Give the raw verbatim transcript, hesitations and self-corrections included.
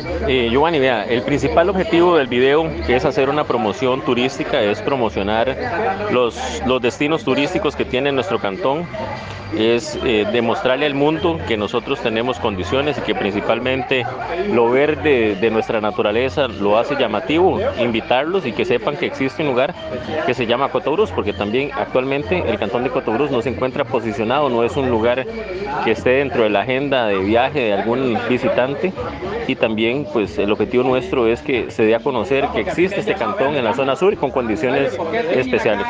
Eh, Giovanni, vea, el principal objetivo del video, que es hacer una promoción turística, es promocionar los, los destinos turísticos que tiene nuestro cantón, es eh, demostrarle al mundo que nosotros tenemos condiciones y que principalmente lo verde de nuestra naturaleza lo hace llamativo, invitarlos y que sepan que existe un lugar que se llama Cotobruz, porque también actualmente el cantón de Cotobruz no se encuentra posicionado, no es un lugar que esté dentro de la agenda de viaje de algún visitante, y también pues el objetivo nuestro es que se dé a conocer que existe este cantón en la zona sur con condiciones especiales.